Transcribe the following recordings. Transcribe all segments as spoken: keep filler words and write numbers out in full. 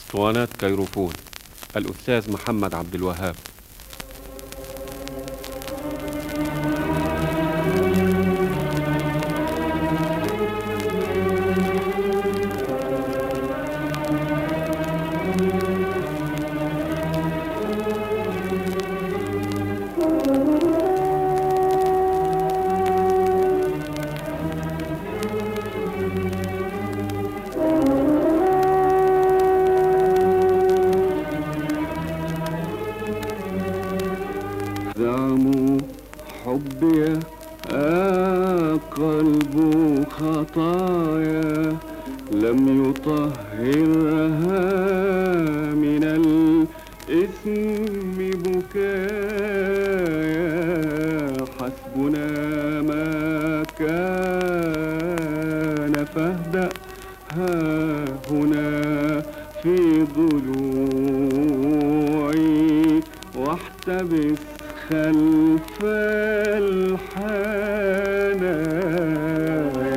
اسطوانات كيروفون الأستاذ محمد عبد الوهاب. زعموا حبي آه قلب خطايا لم يطهرها من الإثم بكايا حسبنا ما كان فاهدأ ها هنا في ضلوعي واحتبس خلف الحنايا.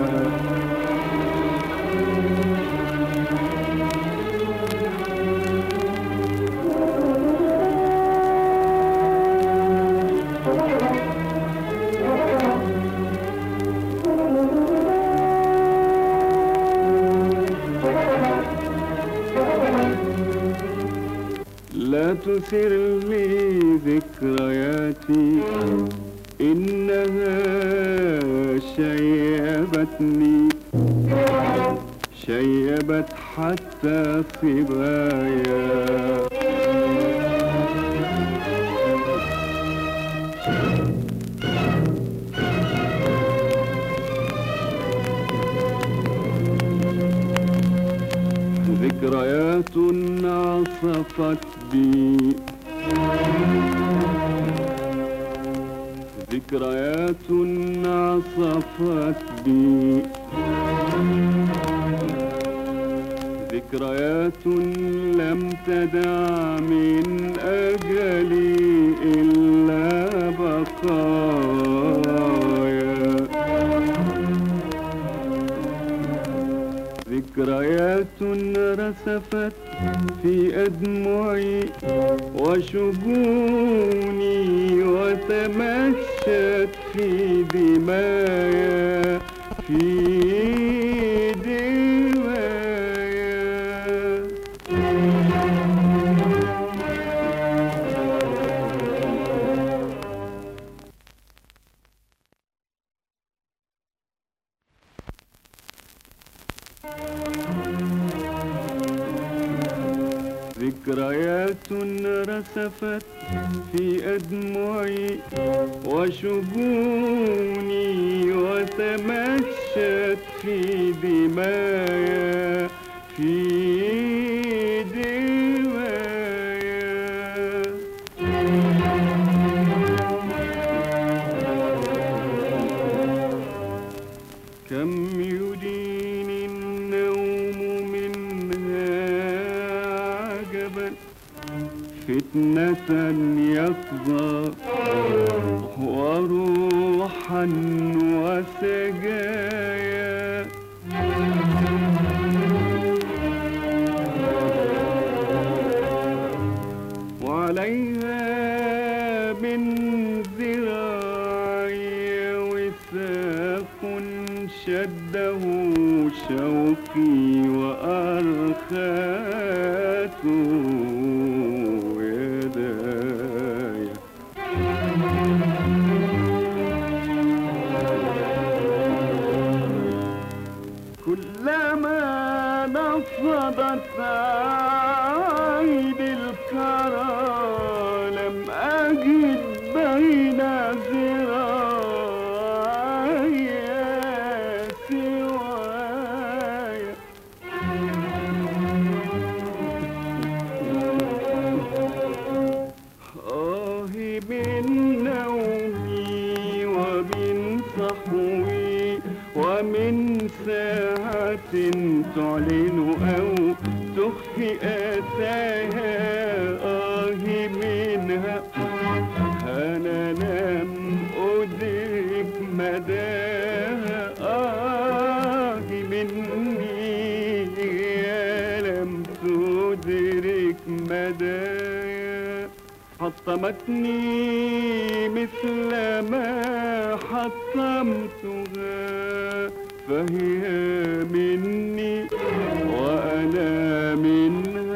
لا تثر لي ذكرياتي إنها شيبتني شيبت حتى صبايا. ذكريات عصفت بي ذكريات عصفت بي ذكريات لم تدع من أجلي إلا بقايا. ذكريات رسفت في أدمعي وشجوني وتمشت في دمايا في دمايا. ذكريات رسفت في أدمعي وشجوني وتمشت في دمايا في دمايا. كم يدين النوم منها عجبا فتنة يقظى وروحا وسجايا. وعليها من ذراعي وثاق شده شوقي وأرخاته يداي. كلما نفضت عيد الكرى لم أجد بين ذراعي سواي. آه من نومي ومن صحوي ومن ساعة تعلن أو تخفي آتاها. آه منها أنا لم أدرك مداها. آه مني يا لم تدرك المدايا حطمتني مثل ما حطمتها، فهي مني وأنا منها.